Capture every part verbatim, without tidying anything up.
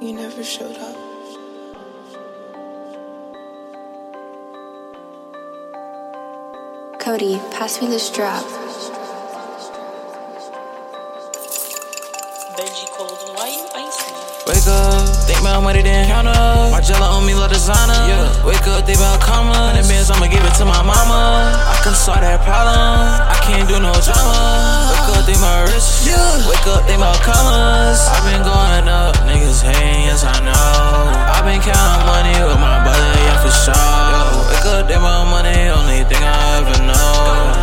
You never showed up. Cody, pass me the strap. Benji Cold, why you icy? Wake up, think about money, then count up. Margiela on me, love designer. Yeah. Wake up, think about commas. Hundred bands, I'ma give it to my mama. I can solve that problem. I can't do no drama. Wake up, think about wrist. Yeah. Wake up, think about commas. I've been going up, niggas hating, yes I know. I've been counting money with my brother, yeah for sure. Yo, wake up, think about money, only thing I ever know.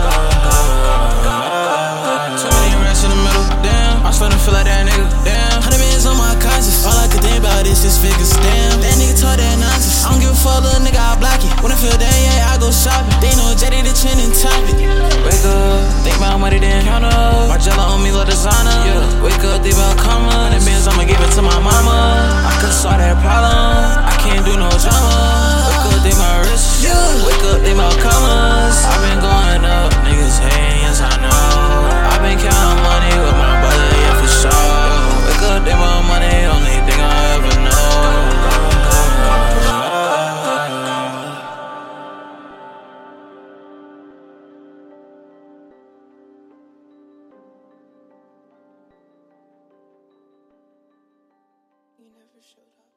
Too many rats in the middle, damn. I'm starting to feel like that nigga, damn. Hundred bands on my conscience. All I could think about is six figures, damn. That nigga talk that nonsense. I don't give a fuck, little nigga, I block it. When I feel that, yeah, I go shopping. They know Jetty the trending topic. Wake up, think about money, then count up. Margiela on me, love designer. Yeah. Wake up, think about commas. Hundred bands, I'ma give it to my mama. I can solve that problem. I can't do no drama. Wake up, think about wrist. Yeah. Wake up, think about commas. I've been going up, niggas hating, yes I know. I've been counting money with my brother, yeah for sure. Wake up, think about money, only thing I ever know. You never showed up.